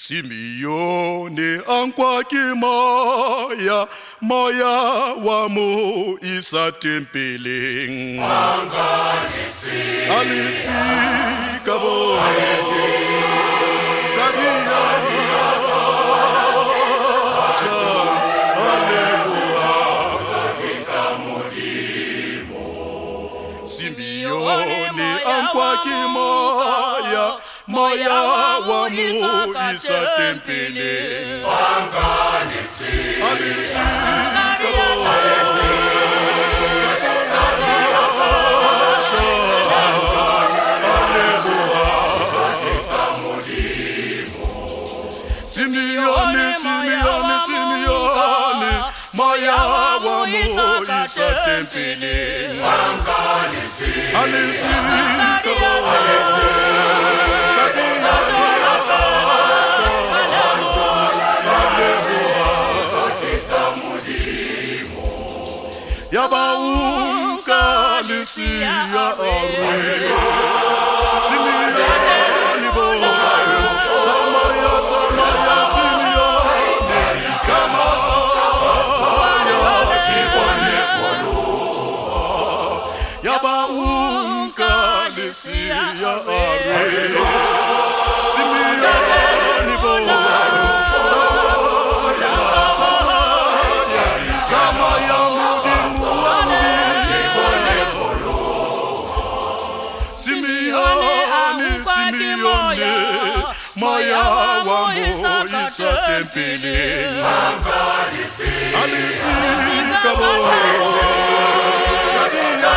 Simeone ankwaki moya, moya wa mo isa tempeleng. Alisi kabo, kadia, Simeone ankwaki moya, moya wa mo isa tempeleng. Alisi Simeone, Simeone, Simeone, moya wa mo isa tempeleng. Alisi Yabaunka lisia arwe Simeone bo Tamaya tamaya Simeone Kamaya kibone polo Yabaunka lisia arwe Simeone bo moya wa mo isa tempeleng. Alisi kabo, kadia,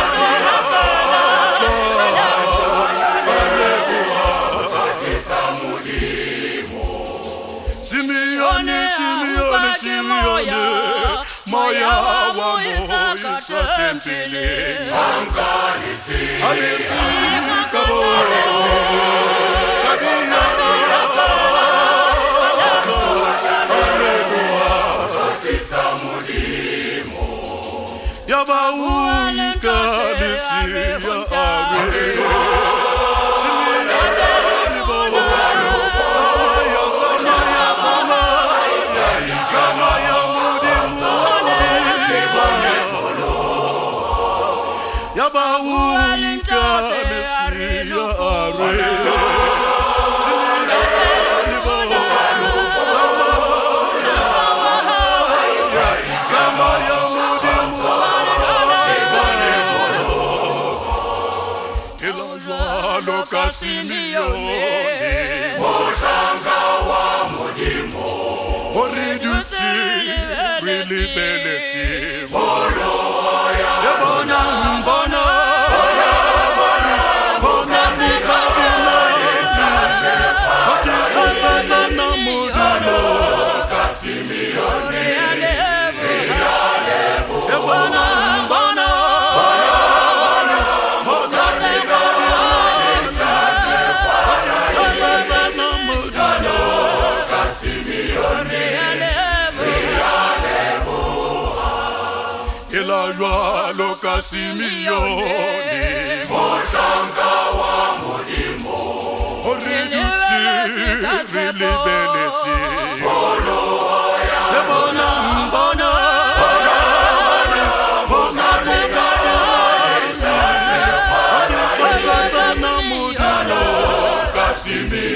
Simeone, Simeone, Simeone, moya wa mo isa tempeleng. Alisi kabo, kadia. Yabaunka lisia arwe Simeone bo Tamaya tamaya tamaya Kamaya mudimu Yabaunka lisia arwe Simeone bo Kamaya Loka Simeone, Moshanga wa mujimo, Oriduti, Rilibeleti, Moloya, Yabona mbona, Bona nikadina, Hakika satana mujimo, Loka Simeone, Yabona mbona, la joie loka Simeone, Moshanga wa mujimo, Oriduti, Rilibeleti, Moloya, Yabona mbona, Bona nikadina, Hakika satana mujimo, Simeone.